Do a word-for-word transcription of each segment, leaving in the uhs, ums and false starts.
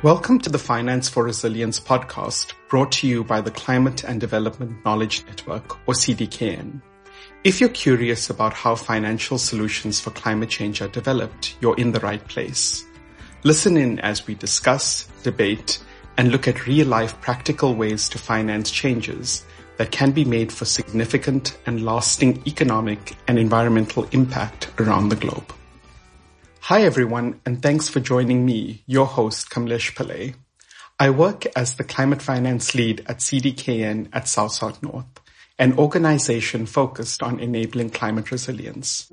Welcome to the Finance for Resilience podcast, brought to you by the Climate and Development Knowledge Network, or C D K N. If you're curious about how financial solutions for climate change are developed, you're in the right place. Listen in as we discuss, debate, and look at real-life practical ways to finance changes that can be made for significant and lasting economic and environmental impact around the globe. Hi everyone, and thanks for joining me, your host Kamlesh Pillai. I work as the Climate Finance Lead at C D K N at South South North, an organization focused on enabling climate resilience.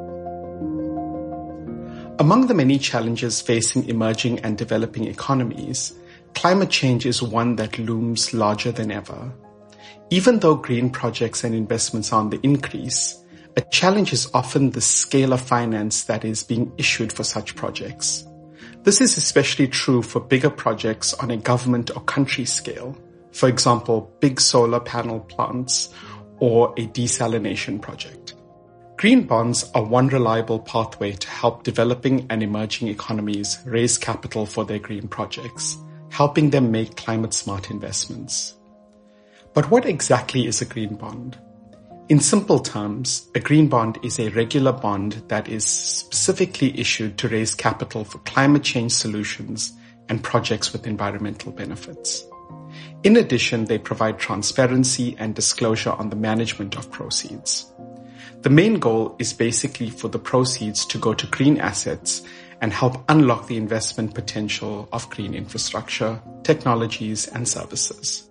Among the many challenges facing emerging and developing economies, climate change is one that looms larger than ever. Even though green projects and investments are on the increase, a challenge is often the scale of finance that is being issued for such projects. This is especially true for bigger projects on a government or country scale, for example, big solar panel plants or a desalination project. Green bonds are one reliable pathway to help developing and emerging economies raise capital for their green projects, helping them make climate-smart investments. But what exactly is a green bond? In simple terms, a green bond is a regular bond that is specifically issued to raise capital for climate change solutions and projects with environmental benefits. In addition, they provide transparency and disclosure on the management of proceeds. The main goal is basically for the proceeds to go to green assets and help unlock the investment potential of green infrastructure, technologies, and services.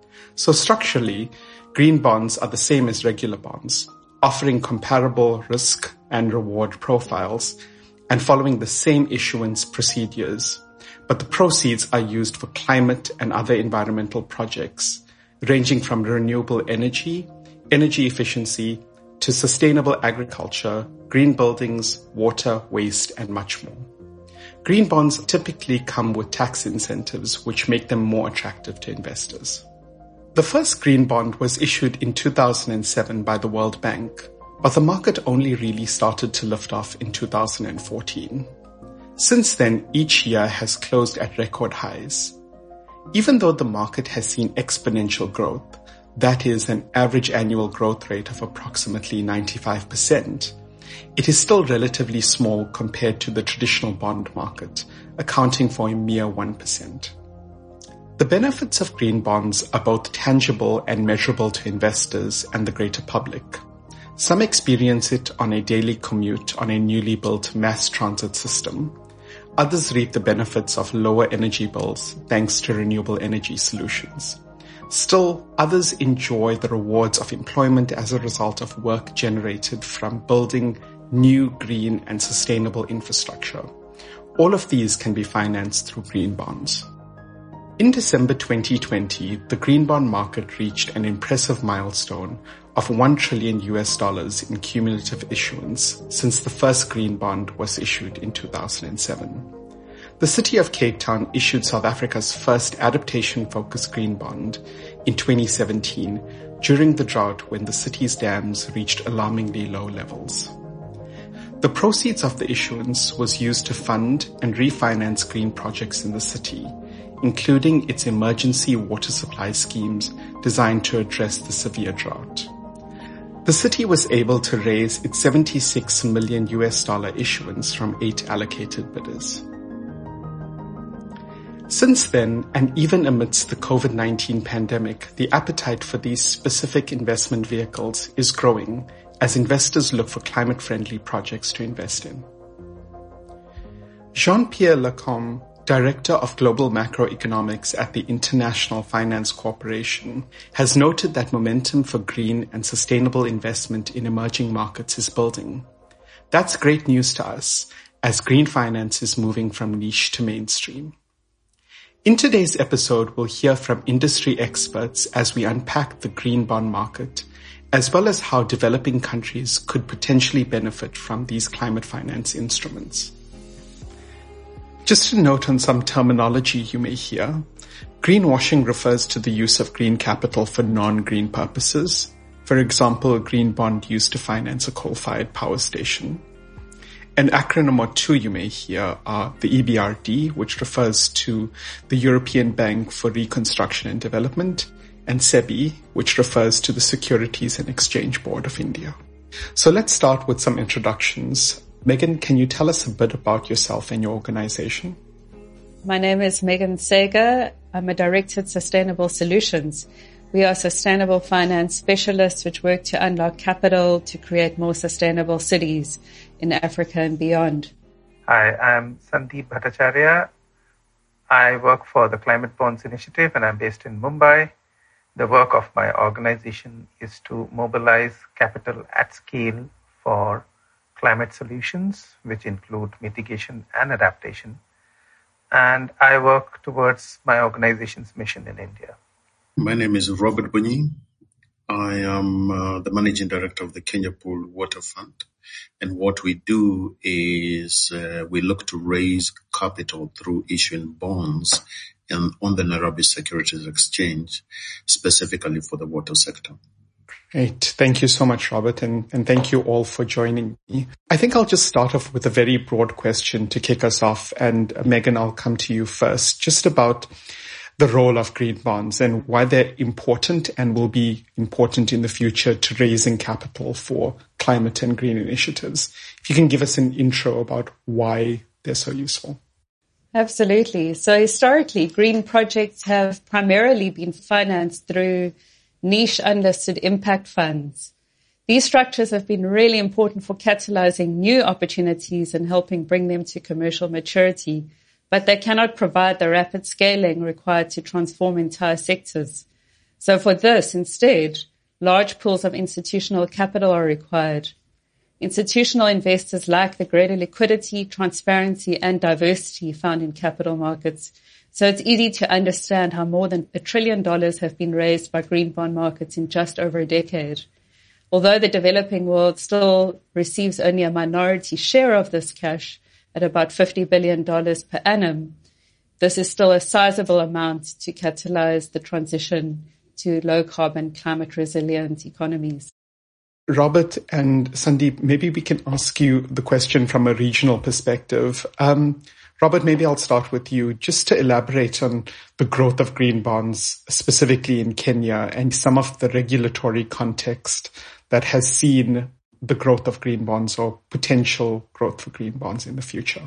So structurally, green bonds are the same as regular bonds, offering comparable risk and reward profiles and following the same issuance procedures, but the proceeds are used for climate and other environmental projects, ranging from renewable energy, energy efficiency, to sustainable agriculture, green buildings, water, waste, and much more. Green bonds typically come with tax incentives, which make them more attractive to investors. The first green bond was issued in two thousand seven by the World Bank, but the market only really started to lift off in two thousand fourteen. Since then, each year has closed at record highs. Even though the market has seen exponential growth, that is an average annual growth rate of approximately ninety-five percent, it is still relatively small compared to the traditional bond market, accounting for a mere one percent. The benefits of green bonds are both tangible and measurable to investors and the greater public. Some experience it on a daily commute on a newly built mass transit system. Others reap the benefits of lower energy bills thanks to renewable energy solutions. Still, others enjoy the rewards of employment as a result of work generated from building new green and sustainable infrastructure. All of these can be financed through green bonds. In December twenty twenty, the green bond market reached an impressive milestone of one trillion U S dollars in cumulative issuance since the first green bond was issued in two thousand seven. The city of Cape Town issued South Africa's first adaptation-focused green bond in twenty seventeen during the drought when the city's dams reached alarmingly low levels. The proceeds of the issuance was used to fund and refinance green projects in the city, including its emergency water supply schemes designed to address the severe drought. The city was able to raise its seventy-six million U S dollar issuance from eight allocated bidders. Since then, and even amidst the COVID nineteen pandemic, the appetite for these specific investment vehicles is growing as investors look for climate-friendly projects to invest in. Jean-Pierre Lacombe, Director of Global Macroeconomics at the International Finance Corporation, has noted that momentum for green and sustainable investment in emerging markets is building. That's great news to us, as green finance is moving from niche to mainstream. In today's episode, we'll hear from industry experts as we unpack the green bond market, as well as how developing countries could potentially benefit from these climate finance instruments. Just a note on some terminology you may hear. Greenwashing refers to the use of green capital for non-green purposes. For example, a green bond used to finance a coal-fired power station. An acronym or two you may hear are the E B R D, which refers to the European Bank for Reconstruction and Development, and SEBI, which refers to the Securities and Exchange Board of India. So let's start with some introductions. Megan, can you tell us a bit about yourself and your organization? My name is Megan Sager. I'm a director at Sustainable Solutions. We are sustainable finance specialists which work to unlock capital to create more sustainable cities in Africa and beyond. Hi, I'm Sandeep Bhattacharya. I work for the Climate Bonds Initiative and I'm based in Mumbai. The work of my organization is to mobilize capital at scale for climate solutions, which include mitigation and adaptation. And I work towards my organization's mission in India. My name is Robert Bunyi. I am uh, the managing director of the Kenya Pool Water Fund. And what we do is uh, we look to raise capital through issuing bonds and on the Nairobi Securities Exchange, specifically for the water sector. Great. Thank you so much, Robert, and, and thank you all for joining me. I think I'll just start off with a very broad question to kick us off. And uh, Megan, I'll come to you first, just about the role of green bonds and why they're important and will be important in the future to raising capital for climate and green initiatives. If you can give us an intro about why they're so useful. Absolutely. So historically, green projects have primarily been financed through niche unlisted impact funds. These structures have been really important for catalyzing new opportunities and helping bring them to commercial maturity, but they cannot provide the rapid scaling required to transform entire sectors. So for this, instead, large pools of institutional capital are required. Institutional investors like the greater liquidity, transparency, and diversity found in capital markets. So it's easy to understand how more than a trillion dollars have been raised by green bond markets in just over a decade. Although the developing world still receives only a minority share of this cash, at about fifty billion dollars per annum, this is still a sizable amount to catalyze the transition to low-carbon, climate-resilient economies. Robert and Sandeep, maybe we can ask you the question from a regional perspective. Um, Robert, maybe I'll start with you, just to elaborate on the growth of green bonds, specifically in Kenya, and some of the regulatory context that has seen the growth of green bonds or potential growth for green bonds in the future.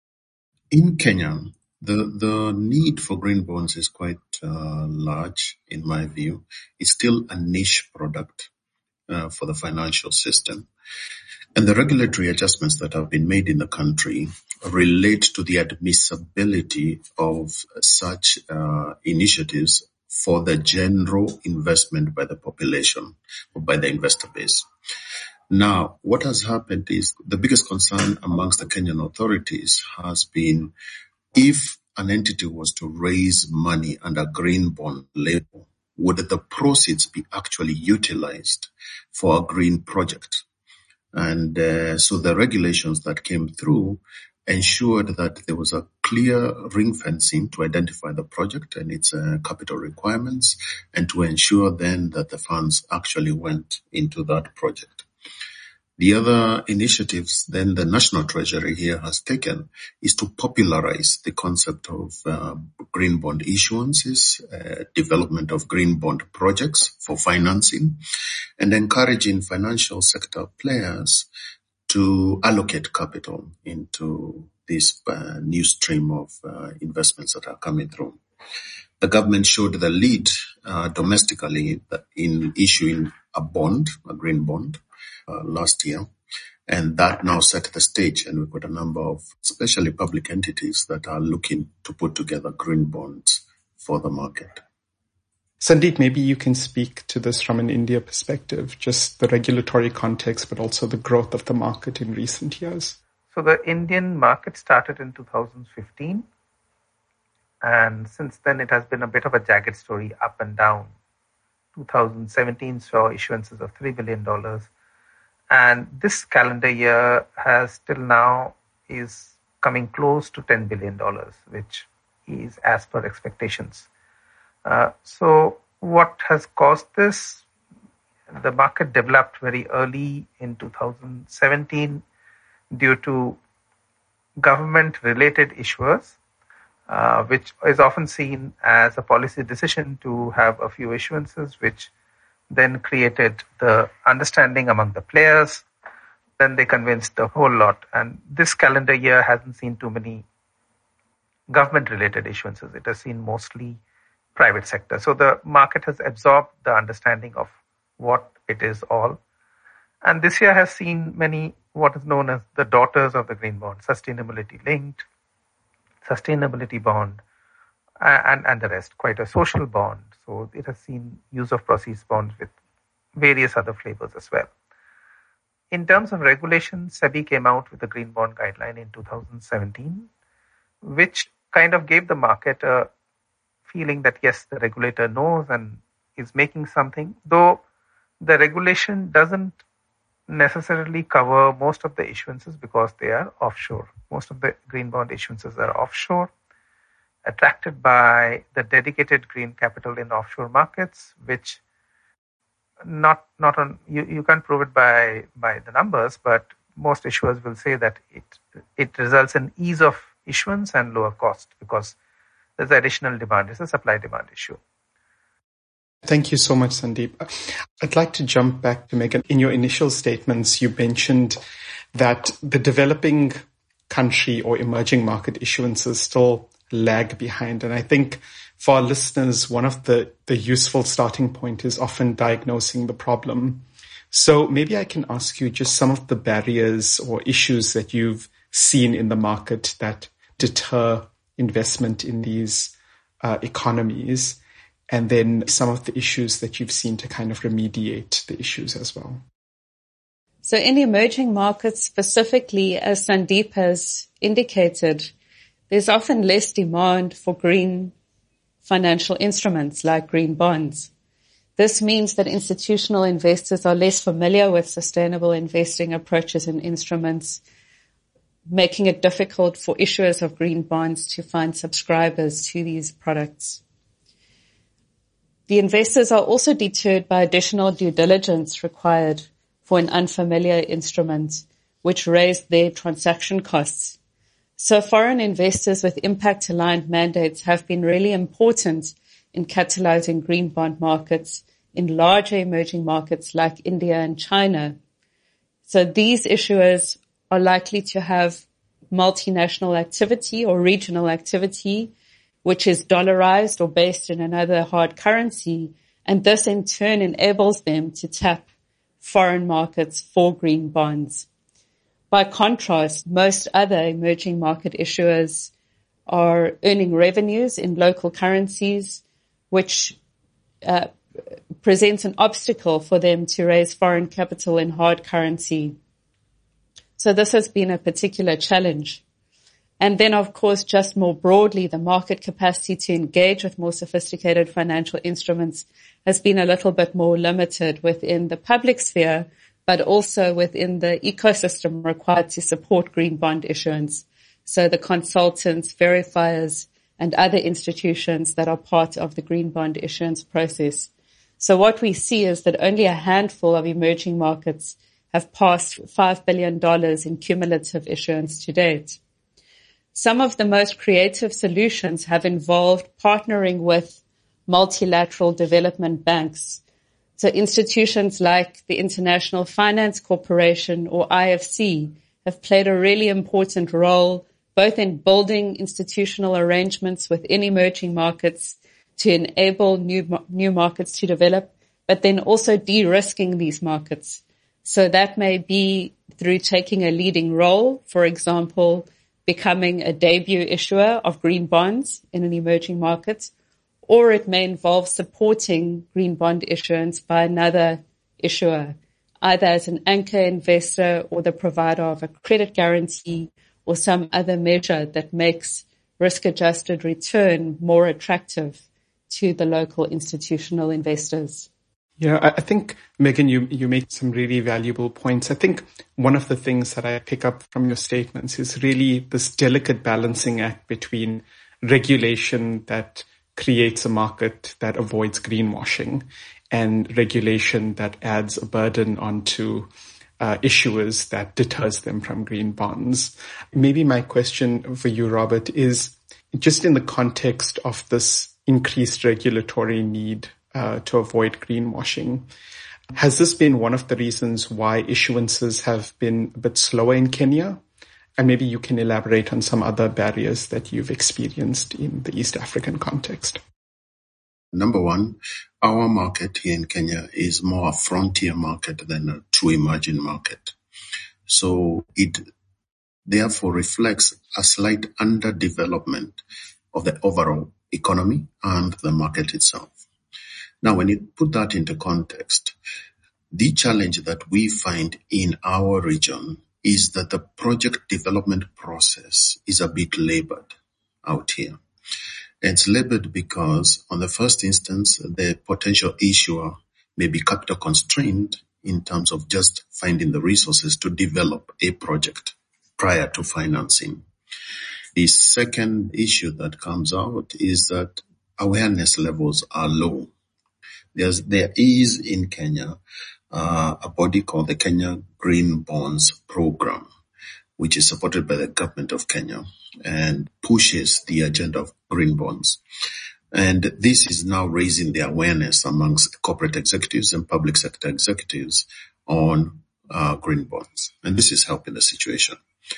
In Kenya, the, the need for green bonds is quite uh, large, in my view. It's still a niche product uh, for the financial system. And the regulatory adjustments that have been made in the country relate to the admissibility of such uh, initiatives for the general investment by the population or by the investor base. Now, what has happened is the biggest concern amongst the Kenyan authorities has been if an entity was to raise money under green bond label, would the proceeds be actually utilized for a green project? And uh, so the regulations that came through ensured that there was a clear ring fencing to identify the project and its uh, capital requirements, and to ensure then that the funds actually went into that project. The other initiatives then the National Treasury here has taken is to popularize the concept of uh, green bond issuances, uh, development of green bond projects for financing, and encouraging financial sector players to allocate capital into this uh, new stream of uh, investments that are coming through. The government showed the lead uh, domestically in issuing a bond, a green bond, uh, last year. And that now set the stage, and we've got a number of especially public entities that are looking to put together green bonds for the market. Sandeep, maybe you can speak to this from an India perspective, just the regulatory context, but also the growth of the market in recent years. So the Indian market started in two thousand fifteen, and since then it has been a bit of a jagged story, up and down. two thousand seventeen saw issuances of three billion dollars. And this calendar year has till now is coming close to ten billion dollars, which is as per expectations. Uh, so what has caused this? The market developed very early in two thousand seventeen. due to government-related issuers, uh, which is often seen as a policy decision to have a few issuances, which then created the understanding among the players. Then they convinced the whole lot. And this calendar year hasn't seen too many government-related issuances. It has seen mostly private sector. So the market has absorbed the understanding of what it is all. And this year has seen many what is known as the daughters of the green bond, sustainability linked, sustainability bond, and, and the rest, quite a social bond. So it has seen use of proceeds bonds with various other flavors as well. In terms of regulation, SEBI came out with the green bond guideline in two thousand seventeen, which kind of gave the market a feeling that yes, the regulator knows and is making something, though the regulation doesn't necessarily cover most of the issuances because they are offshore. Most of the green bond issuances are offshore, attracted by the dedicated green capital in offshore markets, which not not on you, you can't prove it by by the numbers, but most issuers will say that it it results in ease of issuance and lower cost because there's additional demand. It's a supply demand issue. Thank you so much, Sandeep. I'd like to jump back to Megan. In your initial statements, you mentioned that the developing country or emerging market issuances still lag behind. And I think for our listeners, one of the, the useful starting point is often diagnosing the problem. So maybe I can ask you just some of the barriers or issues that you've seen in the market that deter investment in these uh, economies, and then some of the issues that you've seen to kind of remediate the issues as well. So in emerging markets specifically, as Sandeep has indicated, there's often less demand for green financial instruments like green bonds. This means that institutional investors are less familiar with sustainable investing approaches and instruments, making it difficult for issuers of green bonds to find subscribers to these products. The investors are also deterred by additional due diligence required for an unfamiliar instrument, which raised their transaction costs. So foreign investors with impact-aligned mandates have been really important in catalyzing green bond markets in larger emerging markets like India and China. So these issuers are likely to have multinational activity or regional activity, which is dollarized or based in another hard currency, and this in turn enables them to tap foreign markets for green bonds. By contrast, most other emerging market issuers are earning revenues in local currencies, which uh, presents an obstacle for them to raise foreign capital in hard currency. So this has been a particular challenge. And then, of course, just more broadly, the market capacity to engage with more sophisticated financial instruments has been a little bit more limited within the public sphere, but also within the ecosystem required to support green bond issuance. So the consultants, verifiers, and other institutions that are part of the green bond issuance process. So what we see is that only a handful of emerging markets have passed five billion dollars in cumulative issuance to date. Some of the most creative solutions have involved partnering with multilateral development banks. So institutions like the International Finance Corporation or I F C have played a really important role both in building institutional arrangements within emerging markets to enable new new markets to develop, but then also de-risking these markets. So that may be through taking a leading role, for example, becoming a debut issuer of green bonds in an emerging market, or it may involve supporting green bond issuance by another issuer, either as an anchor investor or the provider of a credit guarantee or some other measure that makes risk-adjusted return more attractive to the local institutional investors. Yeah, I think, Megan, you, you made some really valuable points. I think one of the things that I pick up from your statements is really this delicate balancing act between regulation that creates a market that avoids greenwashing and regulation that adds a burden onto uh, issuers that deters them from green bonds. Maybe my question for you, Robert, is just in the context of this increased regulatory need uh, to avoid greenwashing, has this been one of the reasons why issuances have been a bit slower in Kenya? And maybe you can elaborate on some other barriers that you've experienced in the East African context. Number one, our market here in Kenya is more a frontier market than a true emerging market. So it therefore reflects a slight underdevelopment of the overall economy and the market itself. Now, when you put that into context, the challenge that we find in our region is that the project development process is a bit labored out here. It's labored because, on the first instance, the potential issuer may be capital constrained in terms of just finding the resources to develop a project prior to financing. The second issue that comes out is that awareness levels are low. There's, there is in Kenya uh, a body called the Kenya Green Bonds Program, which is supported by the government of Kenya and pushes the agenda of green bonds. And this is now raising the awareness amongst corporate executives and public sector executives on uh, green bonds. And this is helping the situation.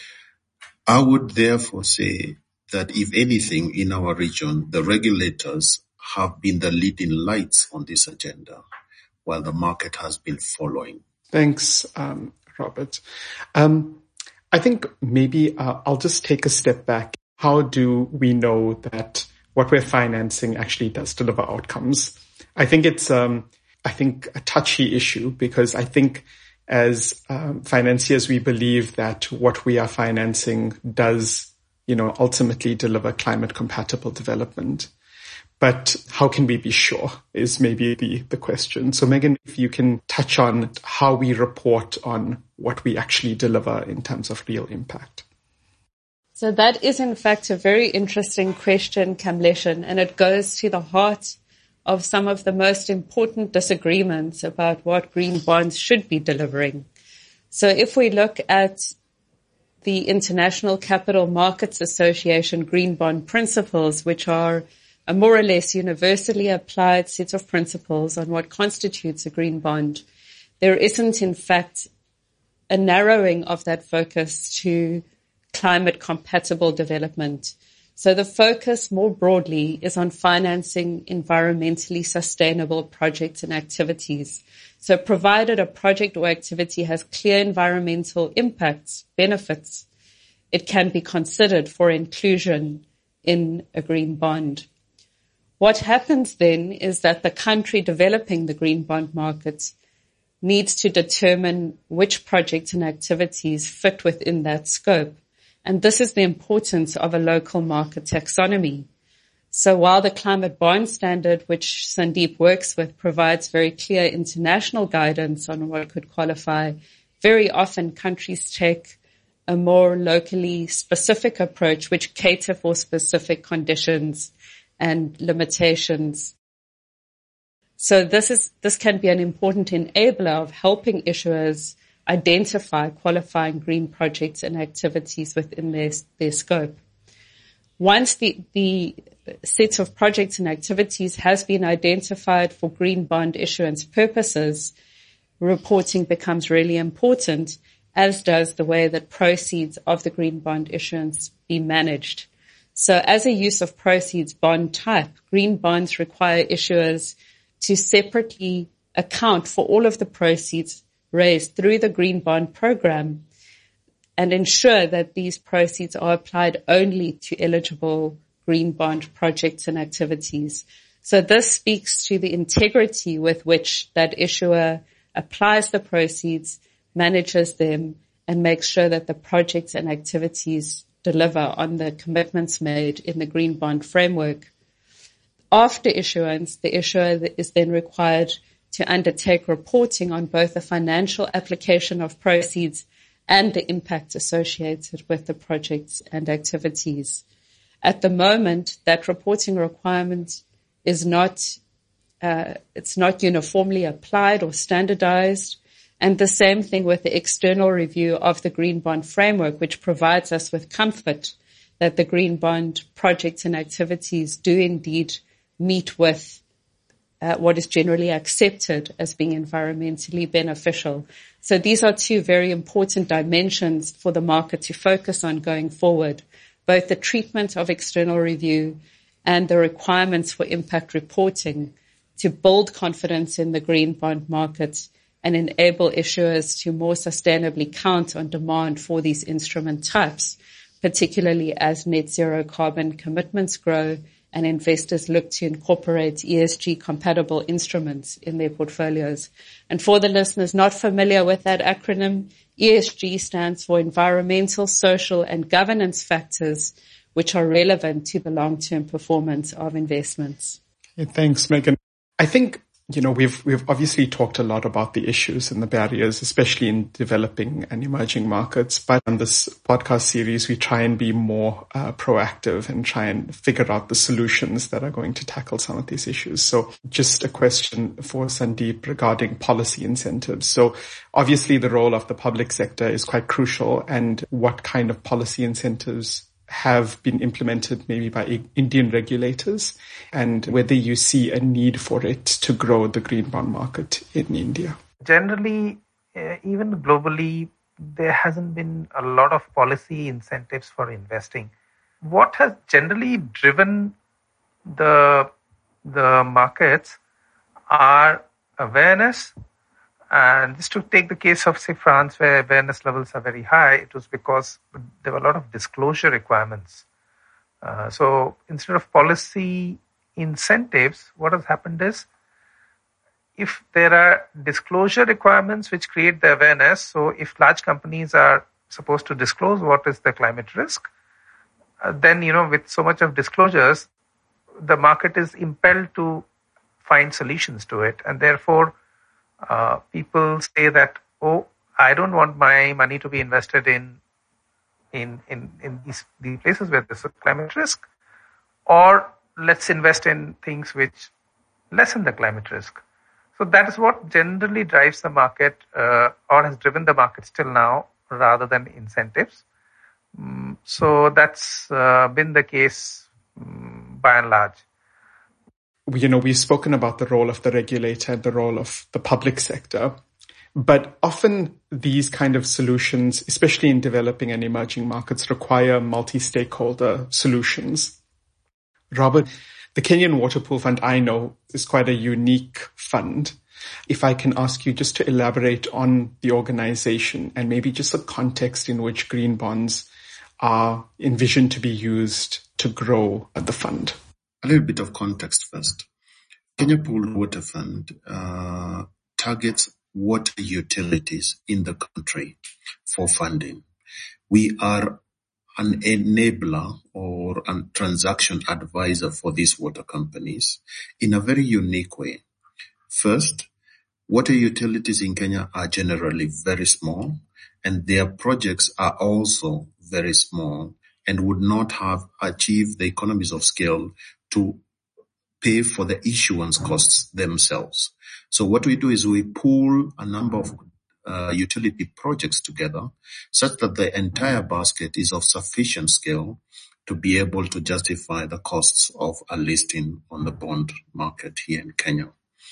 I would therefore say that if anything in our region, the regulators have been the leading lights on this agenda, while the market has been following. Thanks, um, Robert. Um, I think maybe uh, I'll just take a step back. How do we know that what we're financing actually does deliver outcomes? I think it's, um, I think, a touchy issue because I think as um, financiers, we believe that what we are financing does, you know, ultimately deliver climate compatible development. But how can we be sure is maybe the, the question. So Megan, if you can touch on how we report on what we actually deliver in terms of real impact. So that is in fact a very interesting question, Kamleshan, and it goes to the heart of some of the most important disagreements about what green bonds should be delivering. So if we look at the International Capital Markets Association Green Bond Principles, which are a more or less universally applied set of principles on what constitutes a green bond, there isn't in fact a narrowing of that focus to climate compatible development. So the focus more broadly is on financing environmentally sustainable projects and activities. So provided a project or activity has clear environmental impacts, benefits, it can be considered for inclusion in a green bond. What happens then is that the country developing the green bond market needs to determine which projects and activities fit within that scope. And this is the importance of a local market taxonomy. So while the climate bond standard, which Sandeep works with, provides very clear international guidance on what could qualify, very often countries take a more locally specific approach which cater for specific conditions and limitations. So this is, this can be an important enabler of helping issuers identify qualifying green projects and activities within their, their scope. Once the, the set of projects and activities has been identified for green bond issuance purposes, reporting becomes really important, as does the way that proceeds of the green bond issuance be managed. So as a use of proceeds bond type, green bonds require issuers to separately account for all of the proceeds raised through the green bond program and ensure that these proceeds are applied only to eligible green bond projects and activities. So this speaks to the integrity with which that issuer applies the proceeds, manages them, and makes sure that the projects and activities deliver on the commitments made in the green bond framework. After issuance, the issuer is then required to undertake reporting on both the financial application of proceeds and the impact associated with the projects and activities. At the moment, that reporting requirement is not, uh, it's not uniformly applied or standardized. And the same thing with the external review of the Green Bond Framework, which provides us with comfort that the green bond projects and activities do indeed meet with uh, what is generally accepted as being environmentally beneficial. So these are two very important dimensions for the market to focus on going forward, both the treatment of external review and the requirements for impact reporting to build confidence in the green bond market and enable issuers to more sustainably count on demand for these instrument types, particularly as net zero carbon commitments grow and investors look to incorporate E S G compatible instruments in their portfolios. And for the listeners not familiar with that acronym, E S G stands for environmental, social and governance factors which are relevant to the long-term performance of investments. Yeah, thanks, Megan. I think You know, we've we've obviously talked a lot about the issues and the barriers, especially in developing and emerging markets. But on this podcast series, we try and be more uh, proactive and try and figure out the solutions that are going to tackle some of these issues. So just a question for Sandeep regarding policy incentives. So obviously the role of the public sector is quite crucial, and what kind of policy incentives have been implemented maybe by Indian regulators, and whether you see a need for it to grow the green bond market in India. Generally, uh, even globally, there hasn't been a lot of policy incentives for investing. What has generally driven the, the markets are awareness. And just to take the case of, say, France, where awareness levels are very high, it was because there were a lot of disclosure requirements. Uh, so instead of policy incentives, what has happened is, if there are disclosure requirements which create the awareness, so if large companies are supposed to disclose what is the climate risk, uh, then, you know, with so much of disclosures, the market is impelled to find solutions to it. And therefore, Uh, people say that, oh, I don't want my money to be invested in in in, in these, these places where there's a climate risk, or let's invest in things which lessen the climate risk. So that is what generally drives the market, uh, or has driven the market still now, rather than incentives. Um, so that's uh, been the case um, by and large. You know, we've spoken about the role of the regulator, the role of the public sector, but often these kind of solutions, especially in developing and emerging markets, require multi-stakeholder solutions. Robert, the Kenyan Water Pool Fund, I know, is quite a unique fund. If I can ask you just to elaborate on the organization and maybe just the context in which green bonds are envisioned to be used to grow the fund. A little bit of context first. Kenya Pooled Water Fund uh, targets water utilities in the country for funding. We are an enabler or a transaction advisor for these water companies in a very unique way. First, water utilities in Kenya are generally very small, and their projects are also very small and would not have achieved the economies of scale to pay for the issuance costs themselves. So what we do is we pool a number of uh, utility projects together such that the entire basket is of sufficient scale to be able to justify the costs of a listing on the bond market here in Kenya.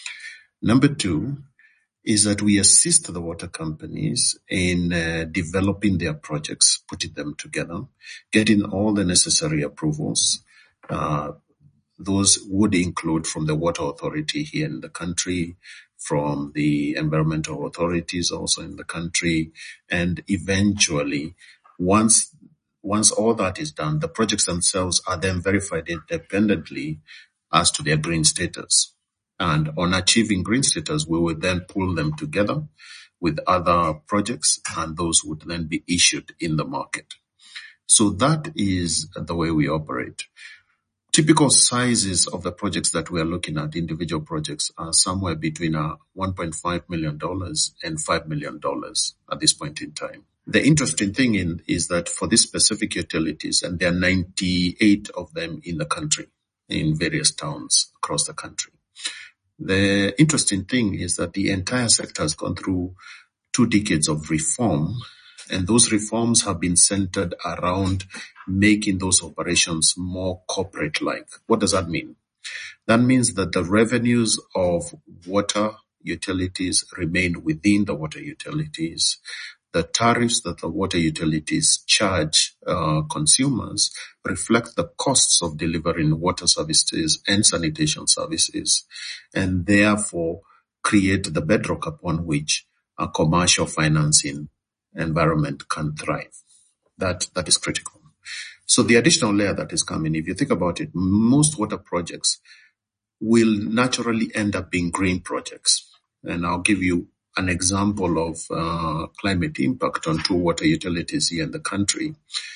Number two is that we assist the water companies in uh, developing their projects, putting them together, getting all the necessary approvals. Uh, those would include from the water authority here in the country, from the environmental authorities also in the country, and eventually, once once all that is done, the projects themselves are then verified independently as to their green status. And on achieving green status, we will then pull them together with other projects, and those would then be issued in the market. So that is the way we operate. Typical sizes of the projects that we are looking at, individual projects, are somewhere between uh, one point five million dollars and five million dollars at this point in time. The interesting thing in, is that for these specific utilities, and there are ninety-eight of them in the country, in various towns across the country, the interesting thing is that the entire sector has gone through two decades of reform, and those reforms have been centered around making those operations more corporate-like. What does that mean? That means that the revenues of water utilities remain within the water utilities. The tariffs that the water utilities charge uh, consumers reflect the costs of delivering water services and sanitation services, and therefore create the bedrock upon which a commercial financing environment can thrive. That, that is critical. So the additional layer that is coming, if you think about it, most water projects will naturally end up being green projects. And I'll give you an example of uh, climate impact on two water utilities here in the country.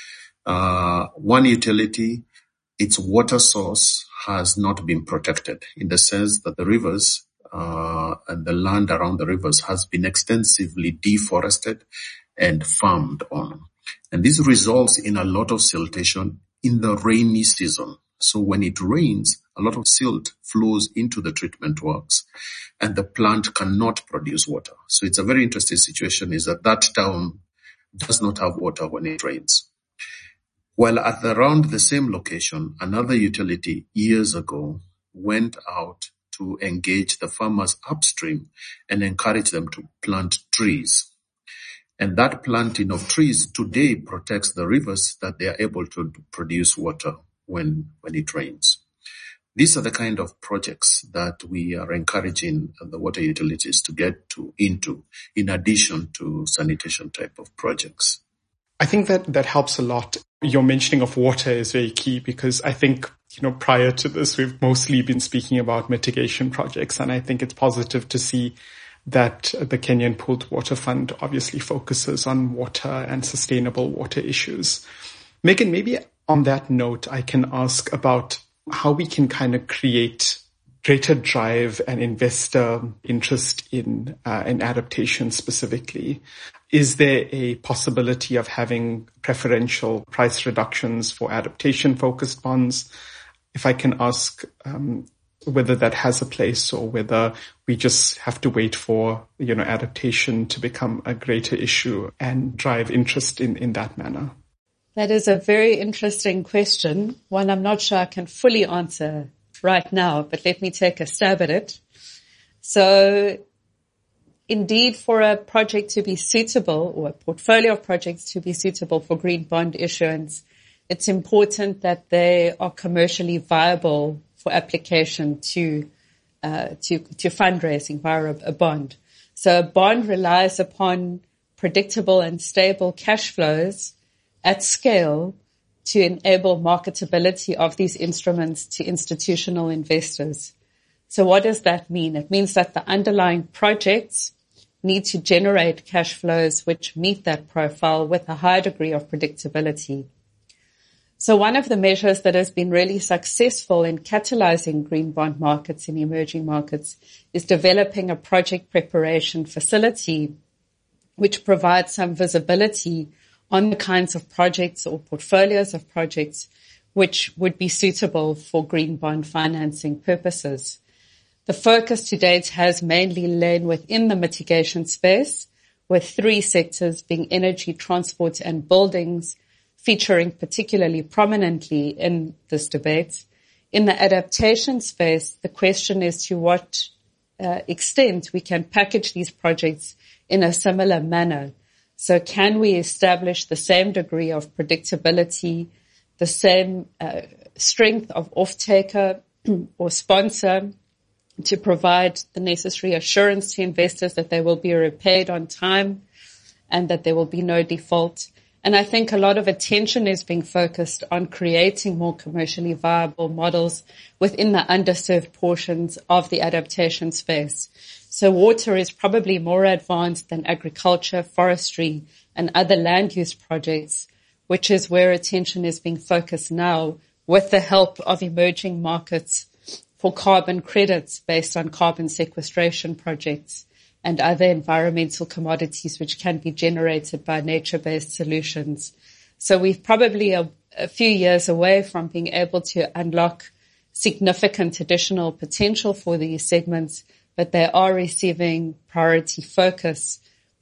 Uh, one utility, its water source has not been protected in the sense that the rivers uh, and the land around the rivers has been extensively deforested and farmed on. And this results in a lot of siltation in the rainy season. So when it rains, a lot of silt flows into the treatment works and the plant cannot produce water. So it's a very interesting situation is that that town does not have water when it rains. While at around the same location, another utility years ago went out to engage the farmers upstream and encourage them to plant trees. And that planting of trees today protects the rivers that they are able to produce water when, when it rains. These are the kind of projects that we are encouraging the water utilities to get to into, in addition to sanitation type of projects. I think that that helps a lot. Your mentioning of water is very key because I think, you know, prior to this, we've mostly been speaking about mitigation projects. And I think it's positive to see that the Kenyan Pooled Water Fund obviously focuses on water and sustainable water issues. Megan, maybe on that note, I can ask about how we can kind of create greater drive and investor interest in uh, in adaptation specifically. Is there a possibility of having preferential price reductions for adaptation-focused bonds? If I can ask um, whether that has a place or whether we just have to wait for, you know, adaptation to become a greater issue and drive interest in, in that manner. That is a very interesting question, one I'm not sure I can fully answer right now, but let me take a stab at it. So indeed, for a project to be suitable or a portfolio of projects to be suitable for green bond issuance, it's important that they are commercially viable for application to uh, to, to fundraising via a, a bond. So a bond relies upon predictable and stable cash flows at scale to enable marketability of these instruments to institutional investors. So what does that mean? It means that the underlying projects need to generate cash flows which meet that profile with a high degree of predictability. So one of the measures that has been really successful in catalyzing green bond markets in emerging markets is developing a project preparation facility which provides some visibility on the kinds of projects or portfolios of projects which would be suitable for green bond financing purposes. The focus to date has mainly lain within the mitigation space, with three sectors being energy, transport, and buildings featuring particularly prominently in this debate. In the adaptation space, the question is to what uh, extent we can package these projects in a similar manner. So can we establish the same degree of predictability, the same uh, strength of off-taker or sponsor to provide the necessary assurance to investors that they will be repaid on time and that there will be no default? And I think a lot of attention is being focused on creating more commercially viable models within the underserved portions of the adaptation space. So water is probably more advanced than agriculture, forestry, and other land use projects, which is where attention is being focused now with the help of emerging markets for carbon credits based on carbon sequestration projects and other environmental commodities which can be generated by nature-based solutions. So we're probably a, a few years away from being able to unlock significant additional potential for these segments, but they are receiving priority focus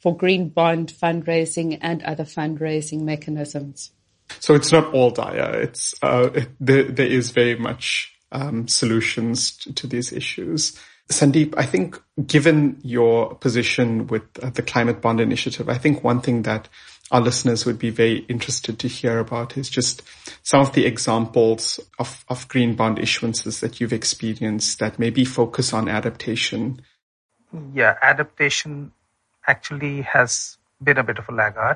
for green bond fundraising and other fundraising mechanisms. So it's not all dire. It's uh, it, there, there is very much um, solutions to, to these issues. Sandeep, I think given your position with uh, the Climate Bond Initiative, I think one thing that our listeners would be very interested to hear about is just some of the examples of, of green bond issuances that you've experienced that maybe focus on adaptation. Yeah, adaptation actually has been a bit of a laggard.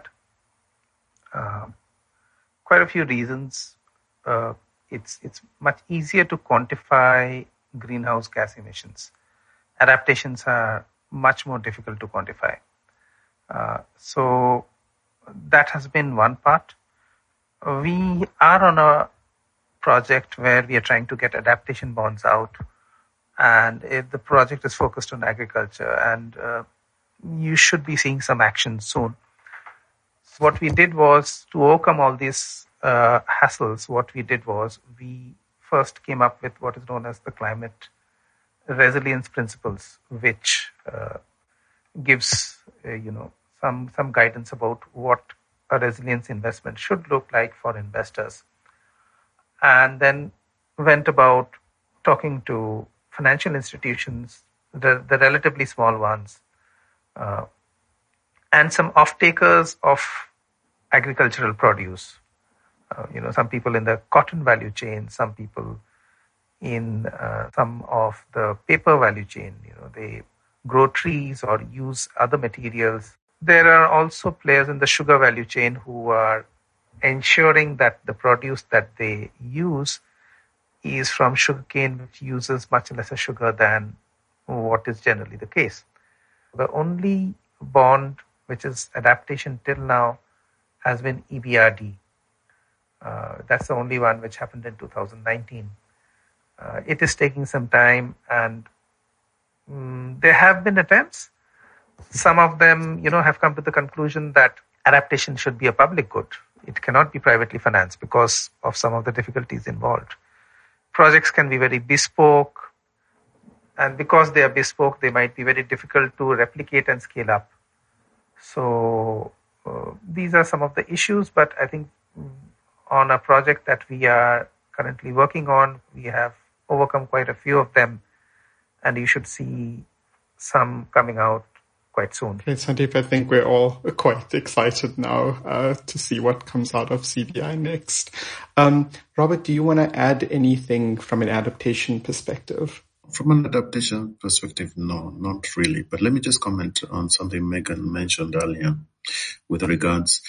Uh, quite a few reasons. Uh, it's it's much easier to quantify greenhouse gas emissions. Adaptations are much more difficult to quantify. Uh, so that has been one part. We are on a project where we are trying to get adaptation bonds out, and if the project is focused on agriculture, and uh, you should be seeing some action soon. So what we did was to overcome all these uh, hassles. What we did was we first came up with what is known as the climate resilience principles, which uh, gives uh, you know some some guidance about what a resilience investment should look like for investors, and then went about talking to financial institutions, the, the relatively small ones, uh, and some off-takers of agricultural produce. Uh, you know, some people in the cotton value chain, some people in uh, some of the paper value chain. You know, they grow trees or use other materials. There are also players in the sugar value chain who are ensuring that the produce that they use is from sugarcane, which uses much lesser sugar than what is generally the case. The only bond which is adaptation till now has been E B R D. Uh, that's the only one which happened in two thousand nineteen. Uh, it is taking some time, and um, there have been attempts. Some of them, you know, have come to the conclusion that adaptation should be a public good. It cannot be privately financed because of some of the difficulties involved. Projects can be very bespoke, and because they are bespoke, they might be very difficult to replicate and scale up. So uh, these are some of the issues, but I think on a project that we are currently working on, we have overcome quite a few of them, and you should see some coming out quite soon. Okay, Sandeep, I think we're all quite excited now uh, to see what comes out of C B I next. Um, Robert, do you want to add anything from an adaptation perspective? From an adaptation perspective, no, not really. But let me just comment on something Megan mentioned earlier with regards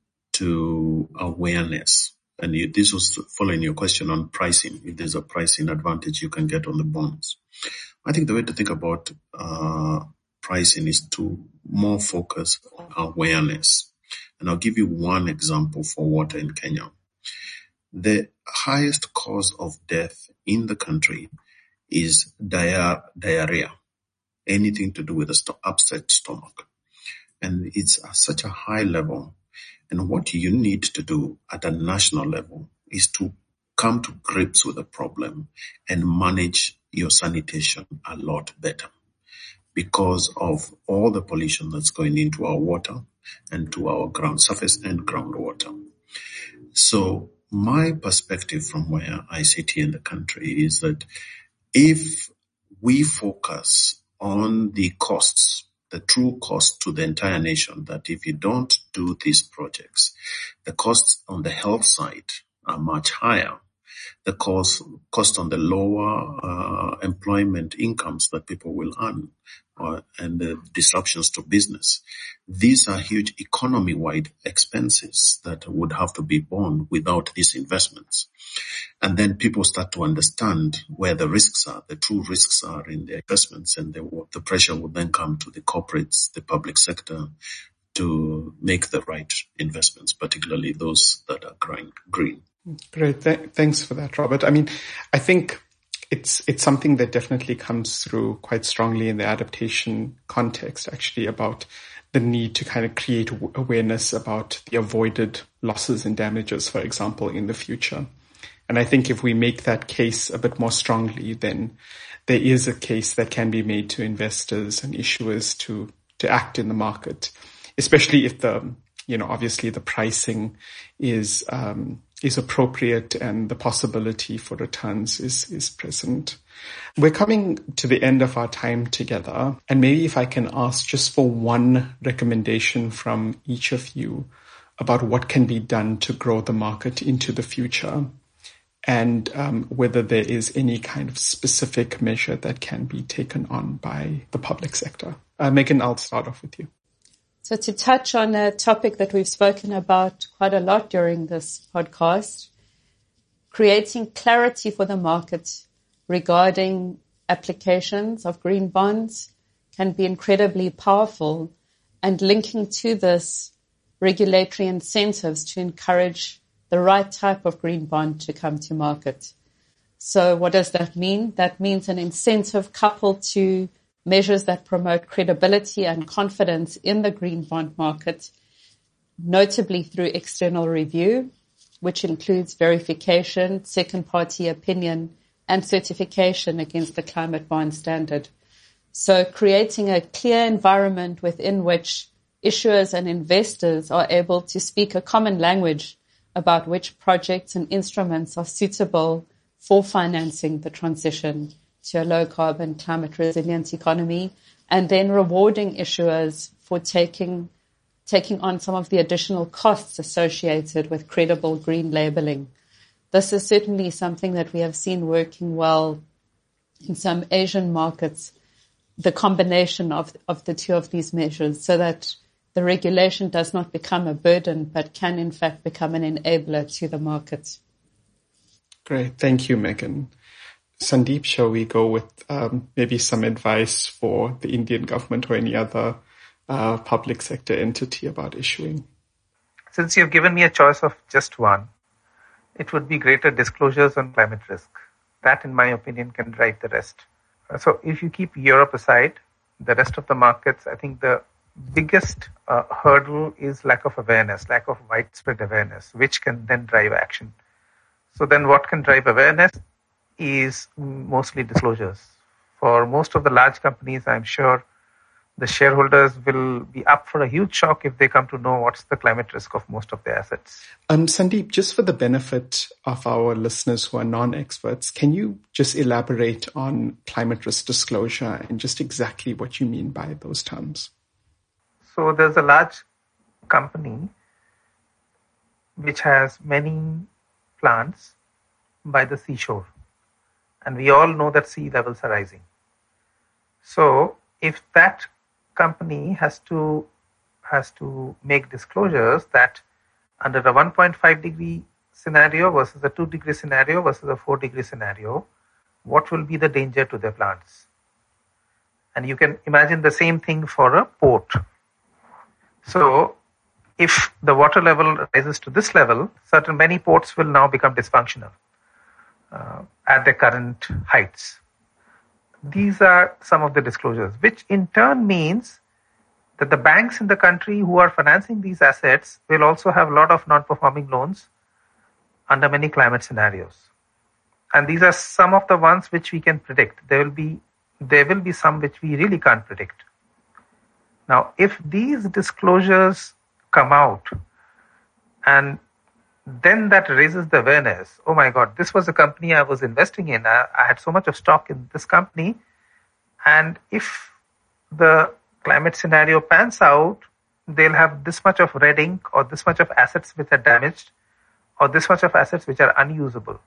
to awareness. And you, this was following your question on pricing. If there's a pricing advantage you can get on the bonds. I think the way to think about uh, pricing is to more focus on awareness. And I'll give you one example for water in Kenya. The highest cause of death in the country is dia- diarrhea, anything to do with the st- upset stomach. And it's at such a high level. And what you need to do at a national level is to come to grips with the problem and manage your sanitation a lot better because of all the pollution that's going into our water and to our ground surface and groundwater. So my perspective from where I sit here in the country is that if we focus on the costs, the true cost to the entire nation, that if you don't do these projects, the costs on the health side are much higher. The cost, cost on the lower uh, employment incomes that people will earn uh, and the disruptions to business. These are huge economy-wide expenses that would have to be borne without these investments. And then people start to understand where the risks are, the true risks are in the investments, and the, the pressure would then come to the corporates, the public sector, to make the right investments, particularly those that are growing green. Great. Th- thanks for that, Robert. I mean, I think it's it's something that definitely comes through quite strongly in the adaptation context, actually, about the need to kind of create awareness about the avoided losses and damages, for example, in the future. And I think if we make that case a bit more strongly, then there is a case that can be made to investors and issuers to to act in the market, especially if the, you know, obviously the pricing is, um, is appropriate and the possibility for returns is, is present. We're coming to the end of our time together, and maybe if I can ask just for one recommendation from each of you about what can be done to grow the market into the future, and um, whether there is any kind of specific measure that can be taken on by the public sector. Uh, Megan, I'll start off with you. So to touch on a topic that we've spoken about quite a lot during this podcast, creating clarity for the market regarding applications of green bonds can be incredibly powerful, and linking to this regulatory incentives to encourage the right type of green bond to come to market. So what does that mean? That means an incentive coupled to measures that promote credibility and confidence in the green bond market, notably through external review, which includes verification, second-party opinion, and certification against the climate bond standard. So creating a clear environment within which issuers and investors are able to speak a common language about which projects and instruments are suitable for financing the transition to a low-carbon, climate-resilient economy, and then rewarding issuers for taking taking on some of the additional costs associated with credible green labeling. This is certainly something that we have seen working well in some Asian markets, the combination of, of the two of these measures, so that the regulation does not become a burden, but can in fact become an enabler to the market. Great. Thank you, Megan. Sandeep, shall we go with um, maybe some advice for the Indian government or any other uh, public sector entity about issuing? Since you've given me a choice of just one, it would be greater disclosures on climate risk. That, in my opinion, can drive the rest. So if you keep Europe aside, the rest of the markets, I think the biggest uh, hurdle is lack of awareness, lack of widespread awareness, which can then drive action. So then what can drive awareness is mostly disclosures. For most of the large companies, I'm sure the shareholders will be up for a huge shock if they come to know what's the climate risk of most of their assets. Um, Sandeep, just for the benefit of our listeners who are non-experts, can you just elaborate on climate risk disclosure and just exactly what you mean by those terms? So there's a large company which has many plants by the seashore. And we all know that sea levels are rising. So if that company has to has to make disclosures that under a one point five degree scenario versus a two degree scenario versus a four degree scenario, what will be the danger to their plants? And you can imagine the same thing for a port. So if the water level rises to this level, certain many ports will now become dysfunctional uh, at their current heights. These are some of the disclosures, which in turn means that the banks in the country who are financing these assets will also have a lot of non-performing loans under many climate scenarios. And these are some of the ones which we can predict. There will be, there will be some which we really can't predict. Now, if these disclosures come out and then that raises the awareness, oh my God, this was a company I was investing in. I, I had so much of stock in this company. And if the climate scenario pans out, they'll have this much of red ink or this much of assets which are damaged or this much of assets which are unusable.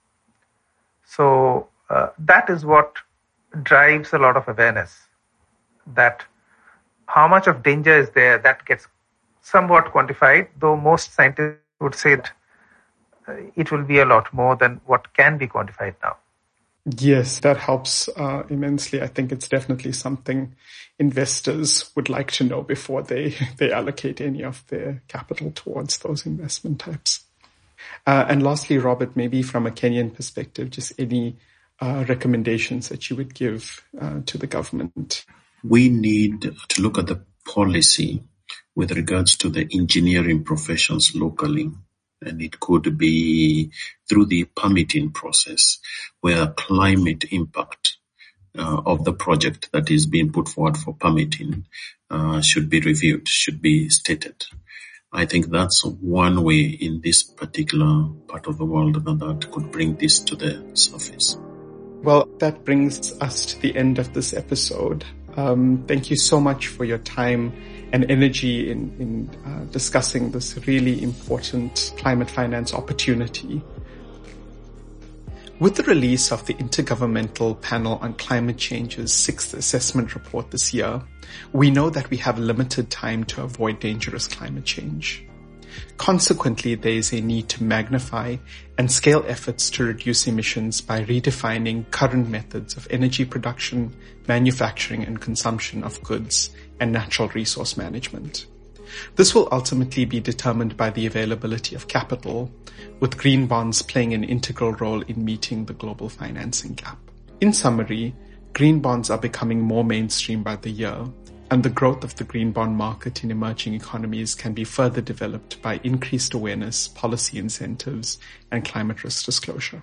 So uh, that is what drives a lot of awareness, that how much of danger is there, that gets somewhat quantified, though most scientists would say that it will be a lot more than what can be quantified now. Yes, that helps uh, immensely. I think it's definitely something investors would like to know before they, they allocate any of their capital towards those investment types. Uh, and lastly, Robert, maybe from a Kenyan perspective, just any uh, recommendations that you would give uh, to the government? We need to look at the policy with regards to the engineering professions locally. And it could be through the permitting process where climate impact uh, of the project that is being put forward for permitting uh, should be reviewed, should be stated. I think that's one way in this particular part of the world that, that could bring this to the surface. Well, that brings us to the end of this episode. Um, thank you so much for your time and energy in, in uh, discussing this really important climate finance opportunity. With the release of the Intergovernmental Panel on Climate Change's sixth assessment report this year, we know that we have limited time to avoid dangerous climate change. Consequently, there is a need to magnify and scale efforts to reduce emissions by redefining current methods of energy production, manufacturing, and consumption of goods and natural resource management. This will ultimately be determined by the availability of capital, with green bonds playing an integral role in meeting the global financing gap. In summary, green bonds are becoming more mainstream by the year, and the growth of the green bond market in emerging economies can be further developed by increased awareness, policy incentives, and climate risk disclosure.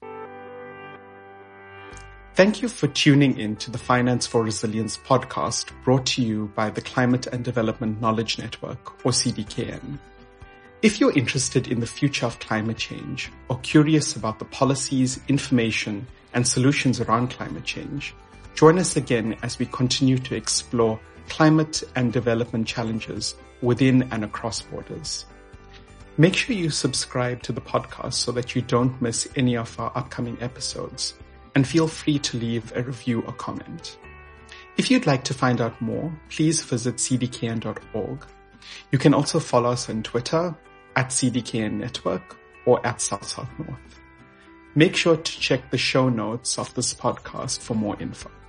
Thank you for tuning in to the Finance for Resilience podcast, brought to you by the Climate and Development Knowledge Network, or C D K N. If you're interested in the future of climate change, or curious about the policies, information, and solutions around climate change, join us again as we continue to explore climate and development challenges within and across borders. Make sure you subscribe to the podcast so that you don't miss any of our upcoming episodes, and feel free to leave a review or comment. If you'd like to find out more, please visit c d k n dot org. You can also follow us on Twitter at C D K N Network or at South South North. Make sure to check the show notes of this podcast for more info.